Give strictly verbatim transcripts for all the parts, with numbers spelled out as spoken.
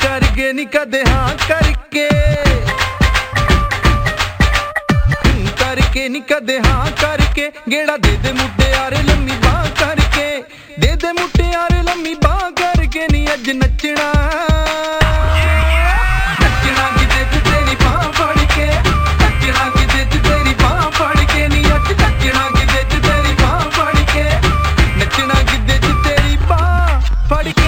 करके नी कदे हाँ करके करके नी कदे हाँ करके गेड़ा दे दे मुट्टे यारे लम्मी बाह करके दे दे मुट्टे यारे लम्मी बाह करके नी अज नचना नचना किते च तेरी बाह फड़ के नचना किते च तेरी बाह फड़ के नी अज नचना किते च तेरी बाह फड़ के नचना किते च तेरी बाह फड़ के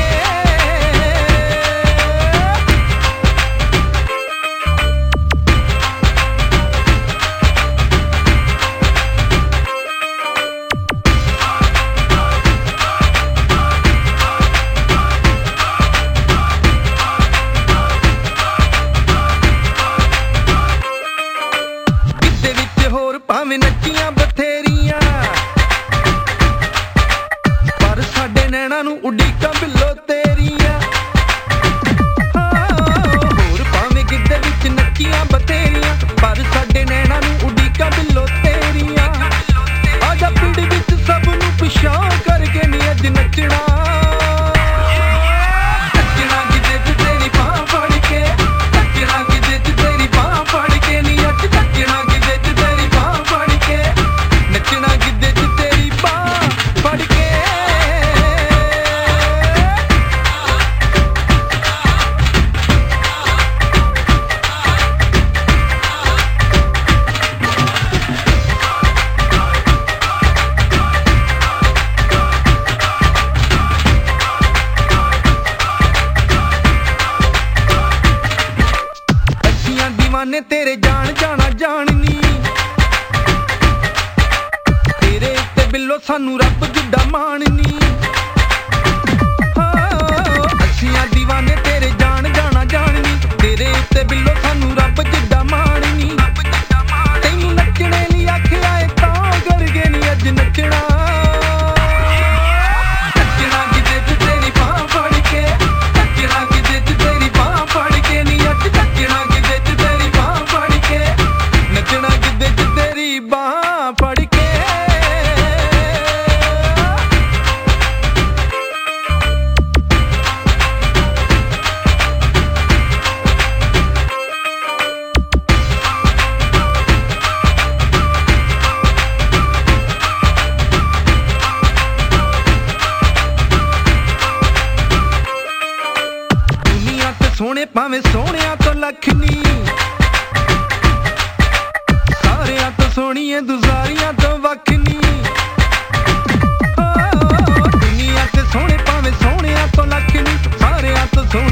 भावें नच्चियां बथेरियां पर साडे नैना नूं उडीकां बिल्लो तेरियां होर भावें गिद्दे विच नच्चियां बथेरियां पर साडे नैना नूं उडीकां बिल्लो तेरियां आजा पिंड विच सब नूं पिछा करके नी अज नचना नचना गिद्दे च तेरी बाह फड़ के नचना गिद्दे च तेरी बाह फड़ के नी अज नचना गिद्दे च तेरी नचना गिद्दे च तेरी बाह फड़ के अखियां दीवाने तेरे जान जाना जाननी बिल्लो सानू रब जिड्डा माननी अखियां दीवाने तेरे जान जाना जाननी तेरे उत्ते बिल्लो सानू रब जिड्डा माननी तैनू नचने लई आखिया ऐ तां करके नी अज नचना नचना गिद्दे च तेरी बाह फड़ के नचना गिद्दे च तेरी बाह फड़ के नी अज नचना गिद्दे च तेरी बाह फड़ के नचना गिद्दे च तेरी बाह फड़ के सोने भावें सोहणिया तो लख नी सारियां तो सोहणिए दुजारियां तो वख नी दुनिया ते सोहणे भावें सोहणिया तो लख नी सारियां तो सोहणे